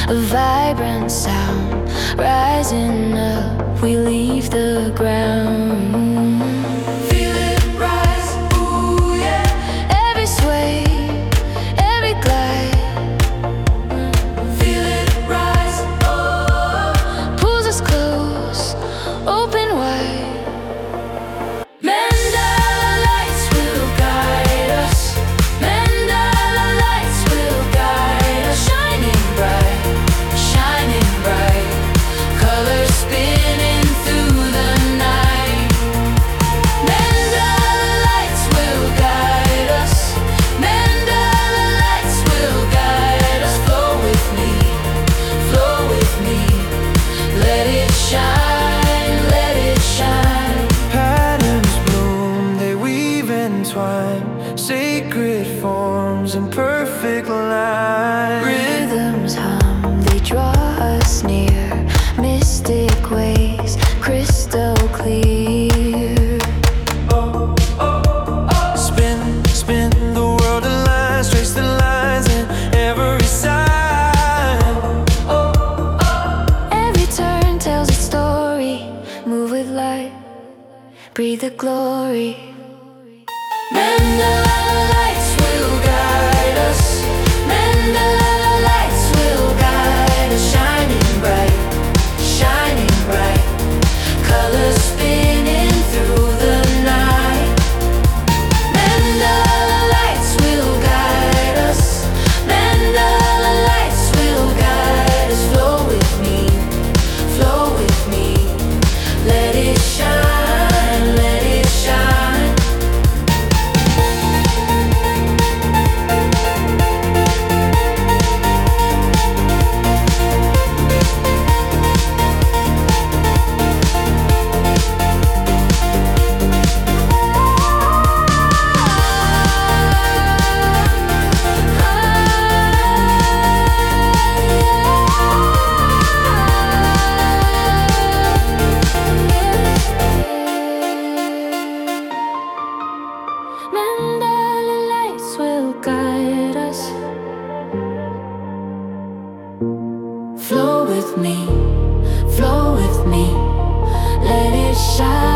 A vibrant sound rising up, we leave the ground. Feel it rise, ooh yeah. Every sway, every glide. Feel it rise, oh. Pulls us close, open wide. Mandala lights will guide us. Mandala lights will guide us. Shining bright, shining bright. Colors spinning through the night. Mandala lights will guide us. Mandala lights will guide us. Flow with me, flow with me. Let it shine, let it shine. Patterns bloom, they weave and twine. Sacred forms in perfect line. Rhythms hum, they draw us near. Mystic ways, crystal clear. Spin, spin, the world aligns. Trace the lines in every sign. Every turn tells a story. Move with light, breathe the glory. Mandala lights will guide us. Mandala lights will guide us. Shining bright, shining bright. Colors spinning through the night. Mandala lights will guide us. Mandala lights will guide us. Flow with me, flow with me. Let it shine, let it shine. Mandala lights will guide us. Flow with me, let it shine.